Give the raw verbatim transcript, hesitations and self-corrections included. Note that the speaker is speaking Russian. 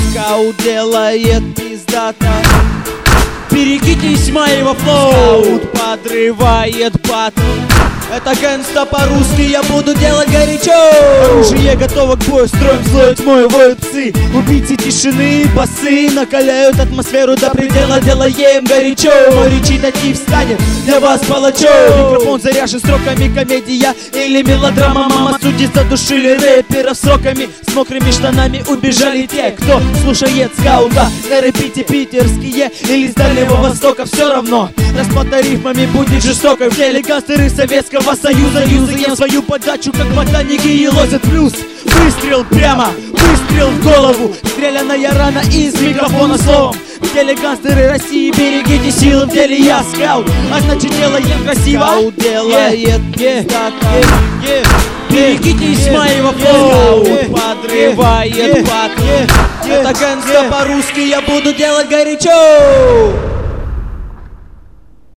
Скаут делает пиздато. Берегитесь моего флоу. Скаут подрывает батл. Это гэнста по-русски, я буду делать горячо. Оружие готово к бою, строим злой тьмой, воют псы. Убийцы тишины, басы накаляют атмосферу до предела, делаем горячо. Мой речитатив станет для вас палачом. Микрофон заряжен строками, комедия или мелодрама. Мама, судьи задушили рэперов сроками. С мокрыми штанами убежали те, кто слушает скаута. На репите питерские или с Дальнего Востока, все равно расплата рифмами будет жестокой. В теле гангстеры Советского Союза юзаем свою подачу, как ботаники и лозят плюс. Выстрел прямо, выстрел в голову, стрелянная рана из микрофона словом. В теле гангстеры России, берегите силы, в деле я скаут, а значит делаем красиво. Скаут делает пиздато. Берегитесь моего флоу. Скаут подрывает батл. Это гангста по-русски, я буду делать горячо.